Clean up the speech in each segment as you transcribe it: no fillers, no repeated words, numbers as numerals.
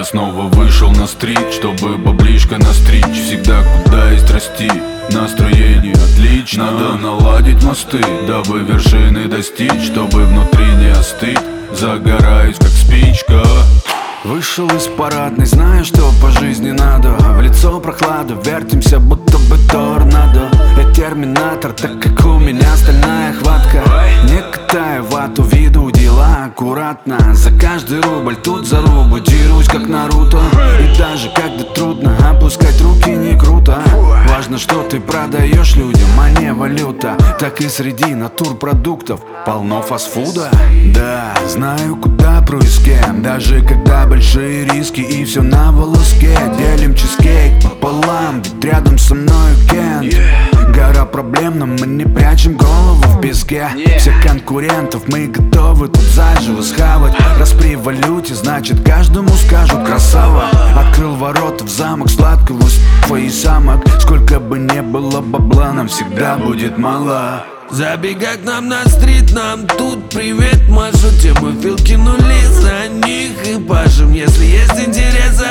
снова вышел на стрит, чтобы баблишко настричь. Всегда куда есть расти, настроение отлично. Надо наладить мосты, дабы вершины достичь, чтобы внутри не остыть, загораюсь как спичка. Вышел из парадной, знаю, что по жизни надо. В лицо прохлада, вертимся, будто бы торнадо. Я терминатор, так как у меня стальная хватка. Не катаю вату, веду дела аккуратно. За каждый рубль тут зарубы, дерусь как Наруто. И даже когда трудно, опускать руки не круто. Важно, что ты продаешь людям, а не валюта. Так и среди натурпродуктов полно фастфуда. Да, знаю, куда пру и с кем, даже когда большие риски и все на волоске. Делим чизкейк пополам, ведь рядом со мной Кент. Гора проблем, но мы не прячем голову в песке. Всех конкурентов мы готовы тут заживо схавать. Раз при валюте, значит каждому скажут красава. Открыл ворота в замок сладкого и самок. Сколько бы не было бабла, нам всегда будет мало. Забегай к нам на стрит, нам тут привет машу. Те мы фил кинули за них и пашем. Если есть интерес,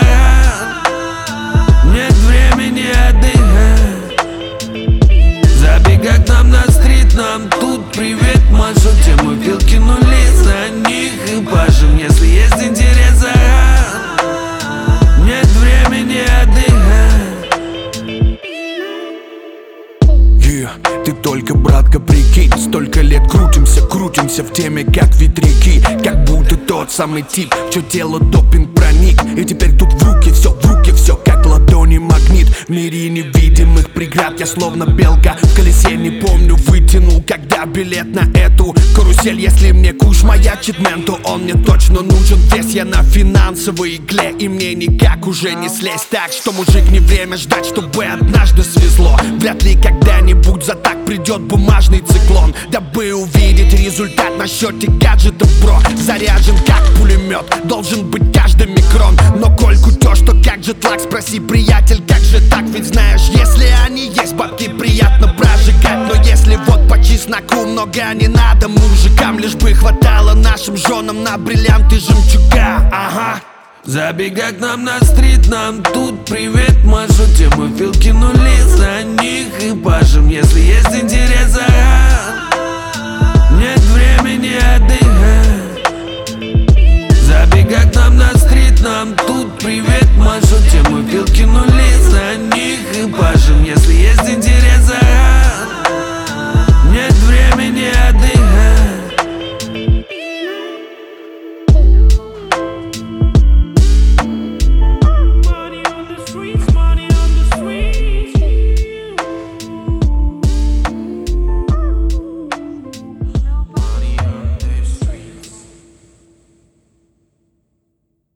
нет времени отдыхать. Забегай к нам на стрит, нам тут привет машу. Те мы фил кинули за них и пашем. Если есть интерес, нет времени отдыхать. Ты только, братка, прикинь, столько лет крутимся в теме, как ветряки. Как будто тот самый тип, чье тело допинг проник. И теперь тут в руки все, как ладони магнит. В мире невидимых преград я словно белка в колесе, не помню, вытянул когда билет на эту карусель. Если мне куш маячит мэн, то он мне точно нужен. Весь я на финансовой игле, и мне никак уже не слезть. Так что, мужик, не время ждать, чтобы однажды свезло. Вряд ли когда-нибудь за так придет бумажный циклон. Дабы увидеть результат на счете гаджетов, бро, заряжен как пулемет, должен быть каждый микрон. Но коль кутеж, то как джетлаг, спроси, приятель, как же так? Ведь знаешь, если они есть, бабки приятно прожигать. Но если вот по чесноку много не надо мужикам, лишь бы хватало нашим женам на бриллианты жемчуга. Ага. Забегай к нам на стрит, нам тут привет машу. Те мы фил кинули за них и пашем. Если есть интерес, нет времени отдыхать. Забегай к нам на стрит, нам тут привет машу. Те мы фил кинули